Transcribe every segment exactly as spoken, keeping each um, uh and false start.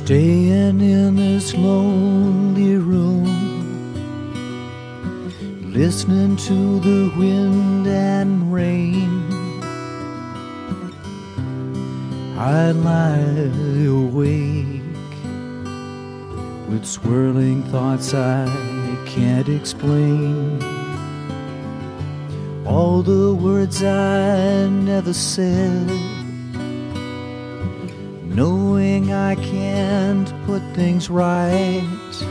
Staying in this lonely room, listening to the wind and rain. I lie awake with swirling thoughts I can't explain. All the words I never said, knowing I can't put things right.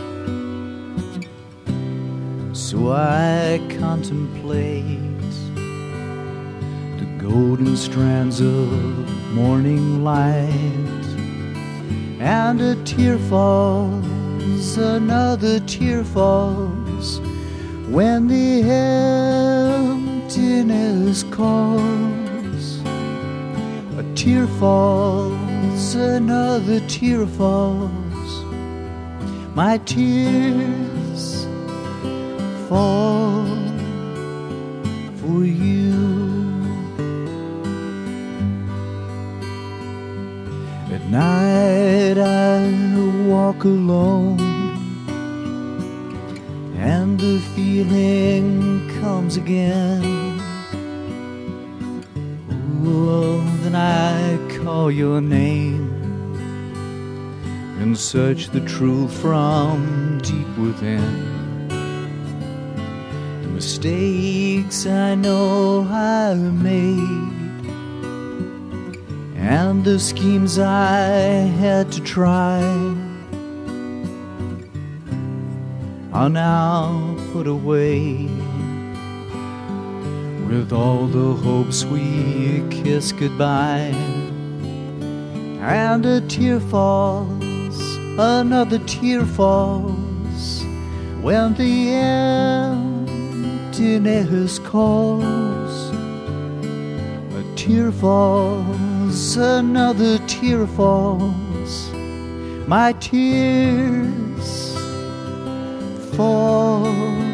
So I contemplate the golden strands of morning light, and a tear falls, another tear falls, when the emptiness calls. A tear falls, another tear falls, my tears fall for you. At night I walk alone, and the feeling comes again. Oh, then I call your name and search the truth from deep within. The mistakes I know I made, and the schemes I had to try, are now put away. With all the hopes we kiss goodbye, and a tear falls, another tear falls, when the emptiness calls. A tear falls, another tear falls, my tears fall